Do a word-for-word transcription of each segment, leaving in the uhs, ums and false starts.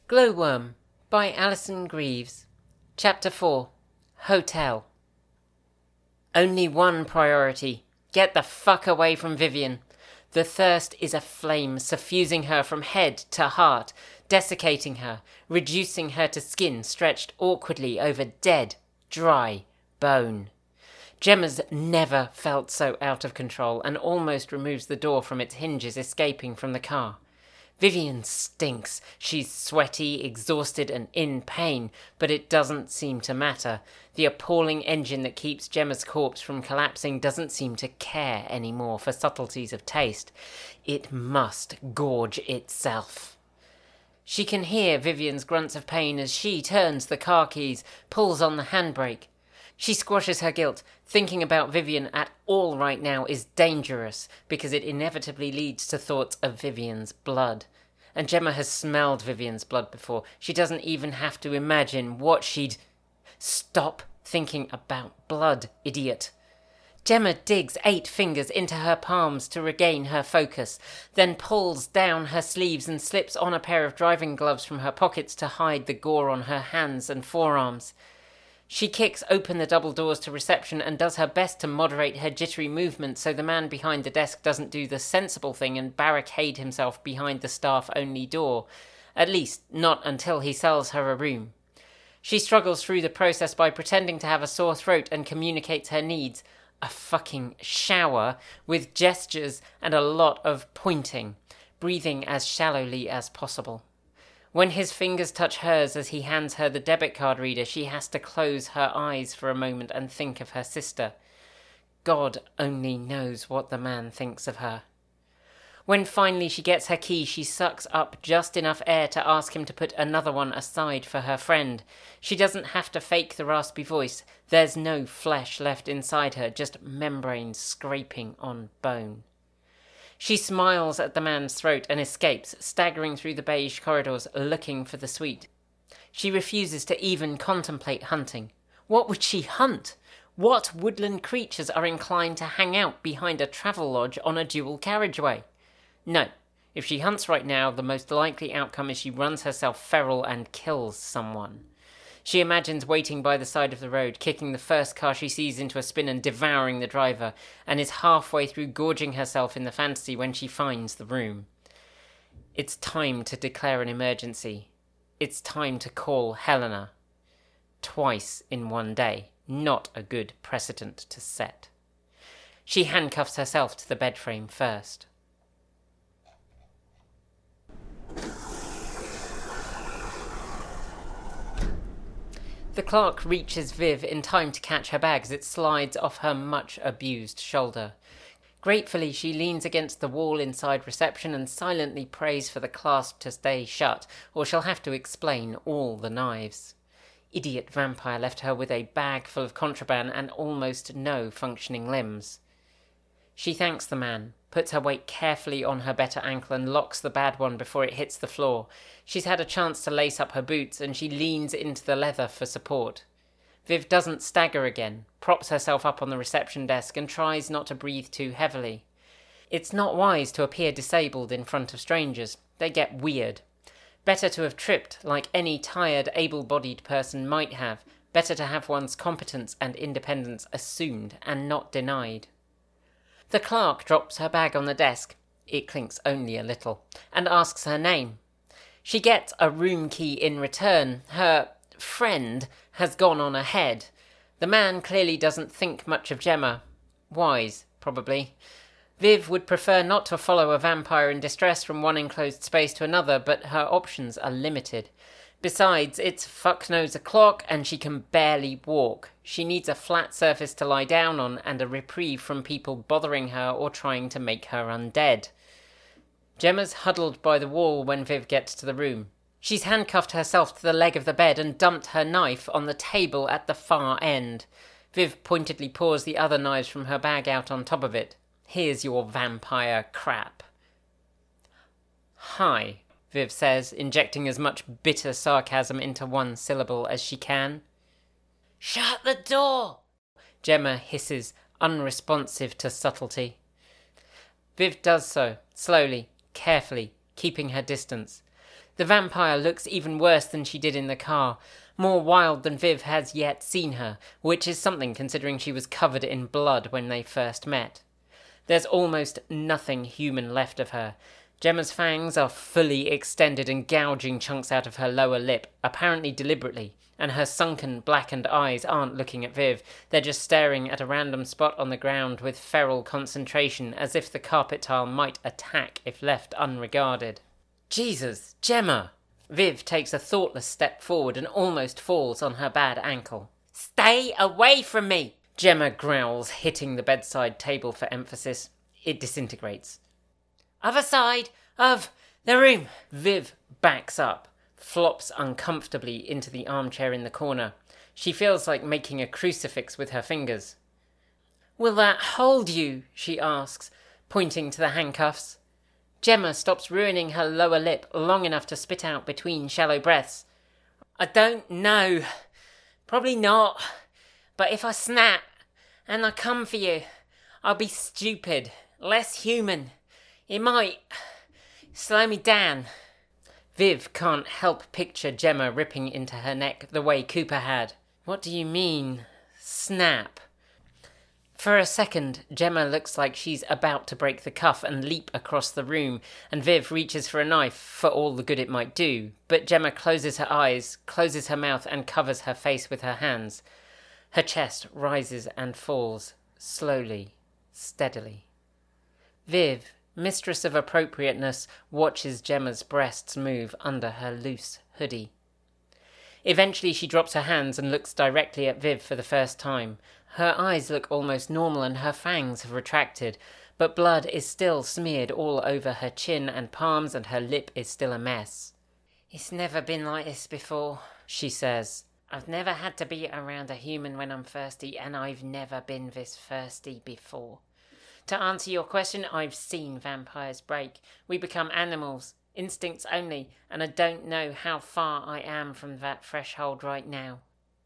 Glowworm by Alison Greaves. Chapter four. Hotel. Only one priority. Get the fuck away from Vivian. The thirst is a flame, suffusing her from head to heart, desiccating her, reducing her to skin stretched awkwardly over dead, dry bone. Gemma's never felt so out of control and almost removes the door from its hinges, escaping from the car. Vivian stinks. She's sweaty, exhausted and in pain, but it doesn't seem to matter. The appalling engine that keeps Gemma's corpse from collapsing doesn't seem to care anymore for subtleties of taste. It must gorge itself. She can hear Vivian's grunts of pain as she turns the car keys, pulls on the handbrake. She squashes her guilt. Thinking about Vivian at all right now is dangerous because it inevitably leads to thoughts of Vivian's blood. And Gemma has smelled Vivian's blood before. She doesn't even have to imagine what she'd... Stop thinking about blood, idiot. Gemma digs eight fingers into her palms to regain her focus, then pulls down her sleeves and slips on a pair of driving gloves from her pockets to hide the gore on her hands and forearms. She kicks open the double doors to reception and does her best to moderate her jittery movements so the man behind the desk doesn't do the sensible thing and barricade himself behind the staff-only door. At least, not until he sells her a room. She struggles through the process by pretending to have a sore throat and communicates her needs. A fucking shower with gestures and a lot of pointing, breathing as shallowly as possible. When his fingers touch hers as he hands her the debit card reader, she has to close her eyes for a moment and think of her sister. God only knows what the man thinks of her. When finally she gets her key, she sucks up just enough air to ask him to put another one aside for her friend. She doesn't have to fake the raspy voice. There's no flesh left inside her, just membrane scraping on bone. She smiles at the man's throat and escapes, staggering through the beige corridors, looking for the suite. She refuses to even contemplate hunting. What would she hunt? What woodland creatures are inclined to hang out behind a travel lodge on a dual carriageway? No. If she hunts right now, the most likely outcome is she runs herself feral and kills someone. She imagines waiting by the side of the road, kicking the first car she sees into a spin and devouring the driver, and is halfway through gorging herself in the fantasy when she finds the room. It's time to declare an emergency. It's time to call Helena. Twice in one day. Not a good precedent to set. She handcuffs herself to the bed frame first. The clerk reaches Viv in time to catch her bag as it slides off her much-abused shoulder. Gratefully, she leans against the wall inside reception and silently prays for the clasp to stay shut, or she'll have to explain all the knives. Idiot vampire left her with a bag full of contraband and almost no functioning limbs. She thanks the man, puts her weight carefully on her better ankle and locks the bad one before it hits the floor. She's had a chance to lace up her boots and she leans into the leather for support. Viv doesn't stagger again, props herself up on the reception desk and tries not to breathe too heavily. It's not wise to appear disabled in front of strangers. They get weird. Better to have tripped like any tired, able-bodied person might have. Better to have one's competence and independence assumed and not denied. The clerk drops her bag on the desk, it clinks only a little, and asks her name. She gets a room key in return. Her friend has gone on ahead. The man clearly doesn't think much of Gemma. Wise, probably. Viv would prefer not to follow a vampire in distress from one enclosed space to another, but her options are limited. Besides, it's fuck knows o'clock and she can barely walk. She needs a flat surface to lie down on and a reprieve from people bothering her or trying to make her undead. Gemma's huddled by the wall when Viv gets to the room. She's handcuffed herself to the leg of the bed and dumped her knife on the table at the far end. Viv pointedly pours the other knives from her bag out on top of it. Here's your vampire crap. Hi, Viv says, injecting as much bitter sarcasm into one syllable as she can. Shut the door! Gemma hisses, unresponsive to subtlety. Viv does so, slowly, carefully, keeping her distance. The vampire looks even worse than she did in the car, more wild than Viv has yet seen her, which is something considering she was covered in blood when they first met. There's almost nothing human left of her. Gemma's fangs are fully extended and gouging chunks out of her lower lip, apparently deliberately, and her sunken, blackened eyes aren't looking at Viv, they're just staring at a random spot on the ground with feral concentration, as if the carpet tile might attack if left unregarded. Jesus, Gemma! Viv takes a thoughtless step forward and almost falls on her bad ankle. Stay away from me! Gemma growls, hitting the bedside table for emphasis. It disintegrates. Other side of the room! Viv backs up, flops uncomfortably into the armchair in the corner. She feels like making a crucifix with her fingers. Will that hold you? She asks, pointing to the handcuffs. Gemma stops ruining her lower lip long enough to spit out between shallow breaths. I don't know. Probably not. But if I snap and I come for you, I'll be stupid, less human. It might slow me down. Viv can't help picture Gemma ripping into her neck the way Cooper had. What do you mean, snap? For a second, Gemma looks like she's about to break the cuff and leap across the room, and Viv reaches for a knife for all the good it might do, but Gemma closes her eyes, closes her mouth, and covers her face with her hands. Her chest rises and falls, slowly, steadily. Viv, mistress of appropriateness, watches Gemma's breasts move under her loose hoodie. Eventually she drops her hands and looks directly at Viv for the first time. Her eyes look almost normal and her fangs have retracted, but blood is still smeared all over her chin and palms and her lip is still a mess. It's never been like this before, she says. I've never had to be around a human when I'm thirsty, and I've never been this thirsty before. To answer your question, I've seen vampires break. We become animals, instincts only, and I don't know how far I am from that threshold right now.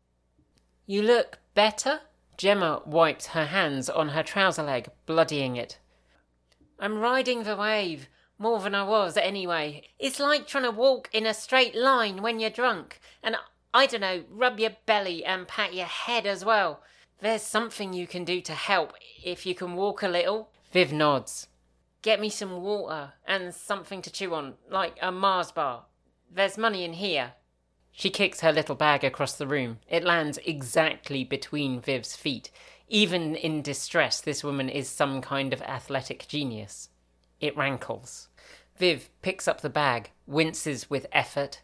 You look better? Gemma wipes her hands on her trouser leg, bloodying it. I'm riding the wave, more than I was anyway. It's like trying to walk in a straight line when you're drunk, and I don't know, rub your belly and pat your head as well. There's something you can do to help, if you can walk a little. Viv nods. Get me some water and something to chew on, like a Mars bar. There's money in here. She kicks her little bag across the room. It lands exactly between Viv's feet. Even in distress, this woman is some kind of athletic genius. It rankles. Viv picks up the bag, winces with effort.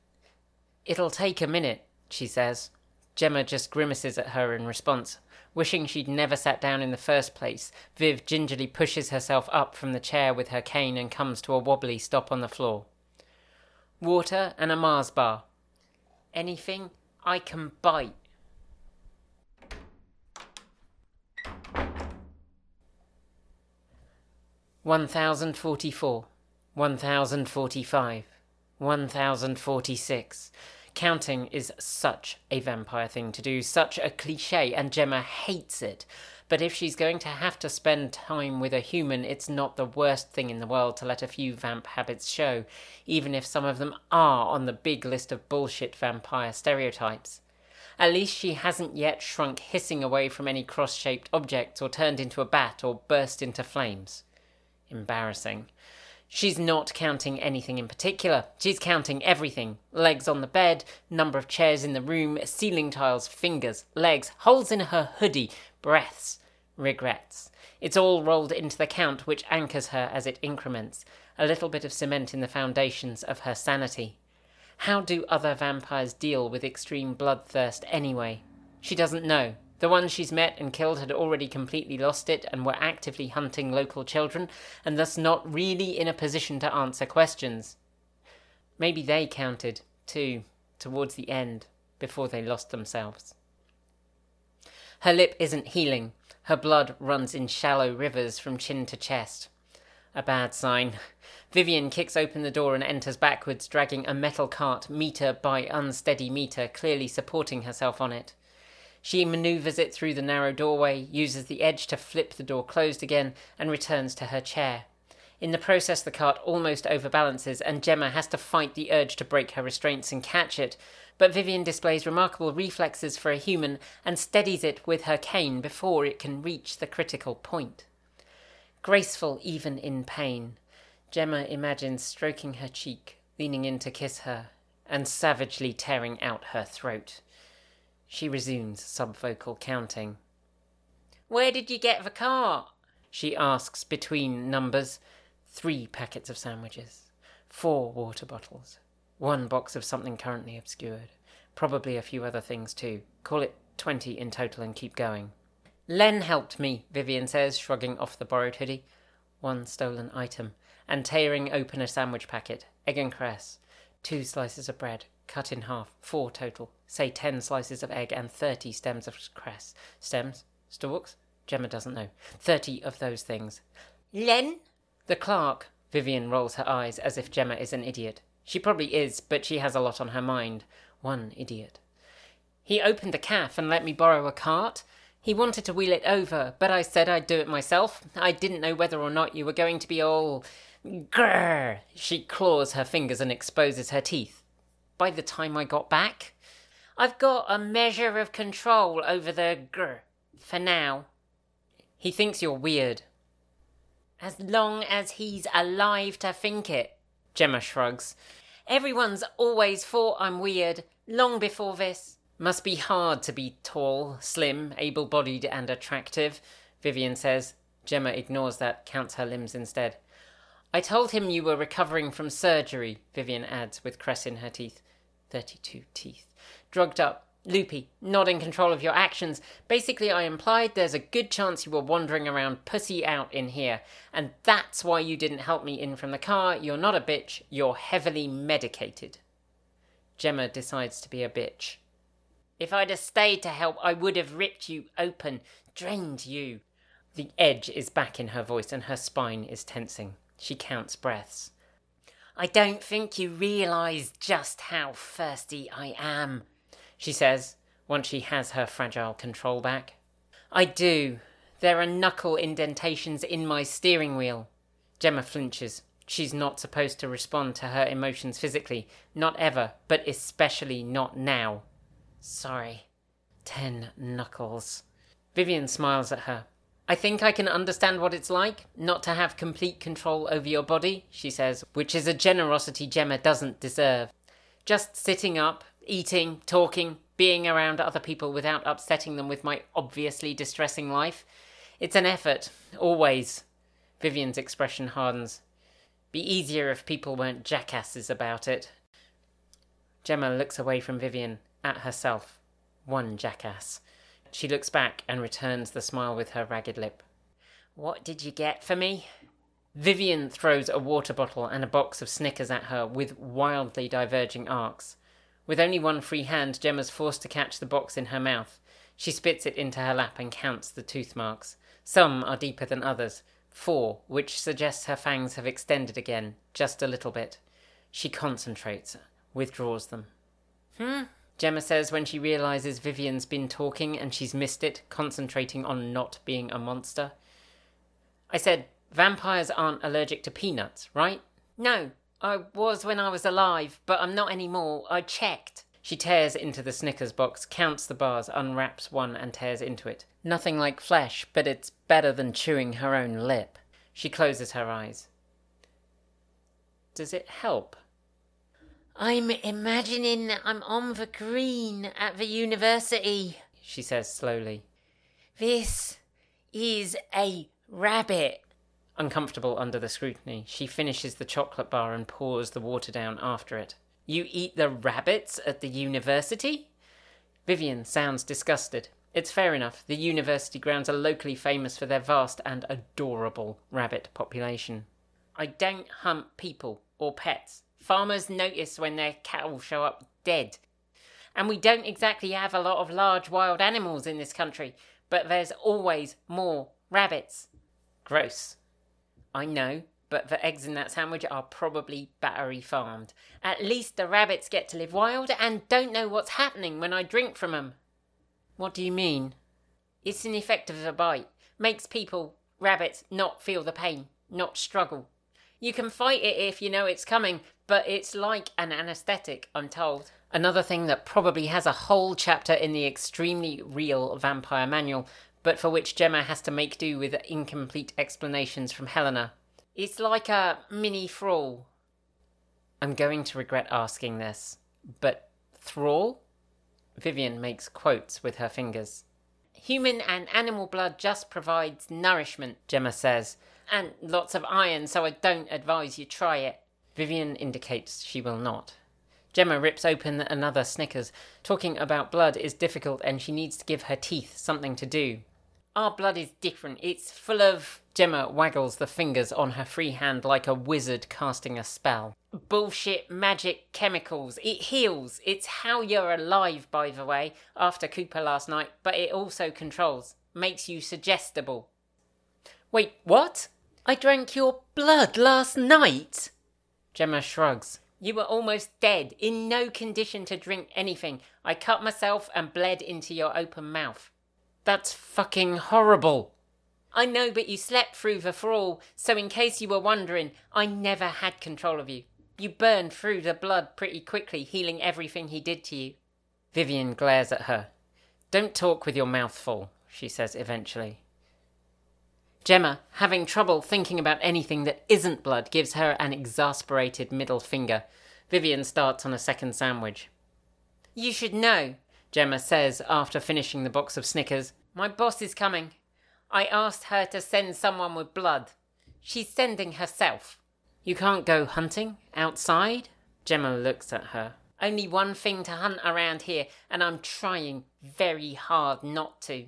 It'll take a minute, she says. Gemma just grimaces at her in response. Wishing she'd never sat down in the first place, Viv gingerly pushes herself up from the chair with her cane and comes to a wobbly stop on the floor. Water and a Mars bar. Anything I can bite. One thousand forty-four, one thousand forty-five, one thousand forty-six. Counting is such a vampire thing to do, such a cliché, and Gemma hates it. But if she's going to have to spend time with a human, it's not the worst thing in the world to let a few vamp habits show, even if some of them are on the big list of bullshit vampire stereotypes. At least she hasn't yet shrunk hissing away from any cross-shaped objects or turned into a bat or burst into flames. Embarrassing. She's not counting anything in particular. She's counting everything. Legs on the bed, number of chairs in the room, ceiling tiles, fingers, legs, holes in her hoodie, breaths, regrets. It's all rolled into the count which anchors her as it increments, a little bit of cement in the foundations of her sanity. How do other vampires deal with extreme bloodthirst anyway? She doesn't know. The ones she's met and killed had already completely lost it and were actively hunting local children, and thus not really in a position to answer questions. Maybe they counted, too, towards the end, before they lost themselves. Her lip isn't healing. Her blood runs in shallow rivers from chin to chest. A bad sign. Vivian kicks open the door and enters backwards, dragging a metal cart, metre by unsteady metre, clearly supporting herself on it. She manoeuvres it through the narrow doorway, uses the edge to flip the door closed again, and returns to her chair. In the process, the cart almost overbalances, and Gemma has to fight the urge to break her restraints and catch it, but Vivian displays remarkable reflexes for a human and steadies it with her cane before it can reach the critical point. Graceful even in pain, Gemma imagines stroking her cheek, leaning in to kiss her, and savagely tearing out her throat. She resumes subvocal counting. "Where did you get the cart?" she asks between numbers. Three packets of sandwiches, four water bottles, one box of something currently obscured, probably a few other things too. Call it twenty in total and keep going. "Len helped me," Vivian says, shrugging off the borrowed hoodie. One stolen item, and tearing open a sandwich packet, egg and cress, two slices of bread, cut in half, four total. Say ten slices of egg and thirty stems of cress. Stems? Stalks? Gemma doesn't know. Thirty of those things. "Len?" "The clerk." Vivian rolls her eyes as if Gemma is an idiot. She probably is, but she has a lot on her mind. One idiot. "He opened the cafe and let me borrow a cart. He wanted to wheel it over, but I said I'd do it myself. I didn't know whether or not you were going to be all... grrr." She claws her fingers and exposes her teeth. "By the time I got back, I've got a measure of control over the grrr, for now." "He thinks you're weird." "As long as he's alive to think it." Gemma shrugs. "Everyone's always thought I'm weird, long before this." "Must be hard to be tall, slim, able-bodied and attractive," Vivian says. Gemma ignores that, counts her limbs instead. "I told him you were recovering from surgery," Vivian adds, with cress in her teeth. Thirty-two teeth. "Drugged up, loopy, not in control of your actions. Basically, I implied there's a good chance you were wandering around pussy out in here, and that's why you didn't help me in from the car. You're not a bitch, you're heavily medicated." Gemma decides to be a bitch. "If I'd have stayed to help, I would have ripped you open, drained you." The edge is back in her voice and her spine is tensing. She counts breaths. "I don't think you realise just how thirsty I am," she says, once she has her fragile control back. "I do. There are knuckle indentations in my steering wheel." Gemma flinches. She's not supposed to respond to her emotions physically. Not ever, but especially not now. "Sorry." Ten knuckles. Vivian smiles at her. "I think I can understand what it's like, not to have complete control over your body," she says, which is a generosity Gemma doesn't deserve. "Just sitting up, eating, talking, being around other people without upsetting them with my obviously distressing life. It's an effort, always." Vivian's expression hardens. "Be easier if people weren't jackasses about it." Gemma looks away from Vivian, at herself. One jackass. She looks back and returns the smile with her ragged lip. "What did you get for me?" Vivian throws a water bottle and a box of Snickers at her with wildly diverging arcs. With only one free hand, Gemma's forced to catch the box in her mouth. She spits it into her lap and counts the tooth marks. Some are deeper than others. Four, which suggests her fangs have extended again, just a little bit. She concentrates, withdraws them. "Hmm?" Gemma says when she realises Vivian's been talking and she's missed it, concentrating on not being a monster. "I said, vampires aren't allergic to peanuts, right?" "No, I was when I was alive, but I'm not anymore. I checked." She tears into the Snickers box, counts the bars, unwraps one and tears into it. Nothing like flesh, but it's better than chewing her own lip. She closes her eyes. Does it help? "I'm imagining I'm on the green at the university," she says slowly. "This is a rabbit." Uncomfortable under the scrutiny, she finishes the chocolate bar and pours the water down after it. "You eat the rabbits at the university?" Vivian sounds disgusted. It's fair enough. The university grounds are locally famous for their vast and adorable rabbit population. "I don't hunt people or pets. Farmers notice when their cattle show up dead. And we don't exactly have a lot of large wild animals in this country, but there's always more rabbits." "Gross." "I know, but the eggs in that sandwich are probably battery farmed. At least the rabbits get to live wild and don't know what's happening when I drink from them." "What do you mean?" "It's an effect of the bite. Makes people, rabbits, not feel the pain, not struggle. You can fight it if you know it's coming, but it's like an anaesthetic, I'm told. Another thing that probably has a whole chapter in the extremely real vampire manual, but for which Gemma has to make do with incomplete explanations from Helena. It's like a mini thrall. I'm going to regret asking this, but thrall? Vivian makes quotes with her fingers. Human and animal blood just provides nourishment, Gemma says, and lots of iron, so I don't advise you try it. Vivian indicates she will not. Gemma rips open another Snickers. Talking about blood is difficult and she needs to give her teeth something to do. Our blood is different. It's full of... Gemma waggles the fingers on her free hand like a wizard casting a spell. Bullshit magic chemicals. It heals. It's how you're alive, by the way, after Cooper last night, but it also controls. Makes you suggestible. Wait, what? I drank your blood last night? Gemma shrugs. You were almost dead, in no condition to drink anything. I cut myself and bled into your open mouth. That's fucking horrible. I know, but you slept through the thrall, so in case you were wondering, I never had control of you. You burned through the blood pretty quickly, healing everything he did to you. Vivian glares at her. Don't talk with your mouth full, she says eventually. Gemma, having trouble thinking about anything that isn't blood, gives her an exasperated middle finger. Vivian starts on a second sandwich. You should know, Gemma says after finishing the box of Snickers. My boss is coming. I asked her to send someone with blood. She's sending herself. You can't go hunting outside? Gemma looks at her. Only one thing to hunt around here, and I'm trying very hard not to.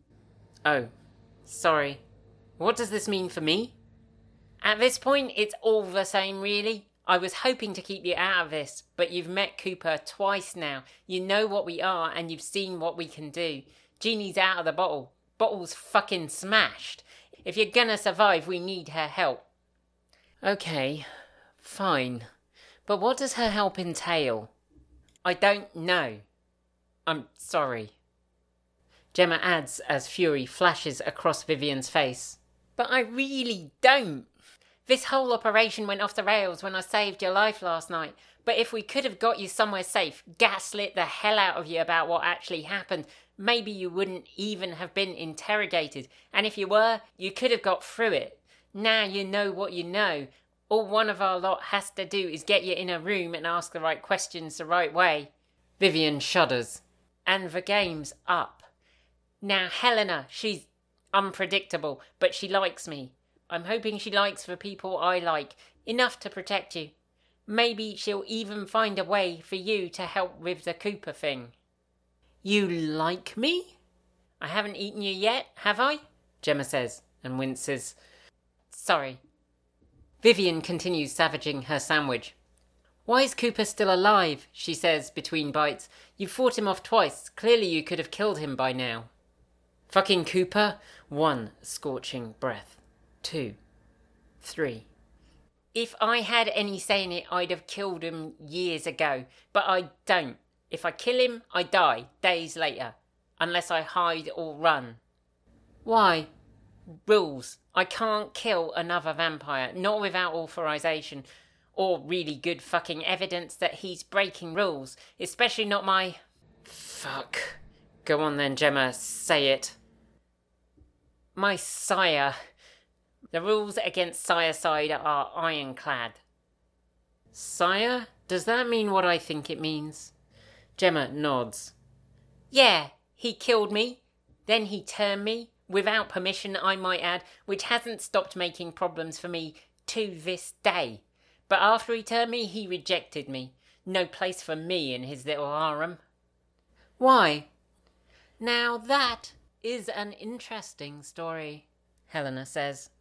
Oh, sorry. What does this mean for me? At this point, it's all the same, really. I was hoping to keep you out of this, but you've met Cooper twice now. You know what we are, and you've seen what we can do. Jeannie's out of the bottle. Bottle's fucking smashed. If you're gonna survive, we need her help. Okay, fine. But what does her help entail? I don't know. I'm sorry. Gemma adds as fury flashes across Vivian's face. But I really don't. This whole operation went off the rails when I saved your life last night. But if we could have got you somewhere safe, gaslit the hell out of you about what actually happened, maybe you wouldn't even have been interrogated. And if you were, you could have got through it. Now you know what you know. All one of our lot has to do is get you in a room and ask the right questions the right way. Vivian shudders. And the game's up. Now Helena, she's unpredictable, but she likes me. I'm hoping she likes the people I like, enough to protect you. Maybe she'll even find a way for you to help with the Cooper thing. You like me? I haven't eaten you yet, have I? Gemma says, and winces. Sorry. Vivian continues savaging her sandwich. Why is Cooper still alive? She says between bites. You fought him off twice. Clearly you could have killed him by now. Fucking Cooper. One scorching breath. Two. Three. If I had any say in it, I'd have killed him years ago. But I don't. If I kill him, I die days later. Unless I hide or run. Why? Rules. I can't kill another vampire. Not without authorization. Or really good fucking evidence that he's breaking rules. Especially not my... Fuck. Go on then, Gemma. Say it. My sire. The rules against sirecide are ironclad. Sire? Does that mean what I think it means? Gemma nods. Yeah, he killed me. Then he turned me. Without permission, I might add, which hasn't stopped making problems for me to this day. But after he turned me, he rejected me. No place for me in his little harem. Why? Now that is an interesting story, Helena says.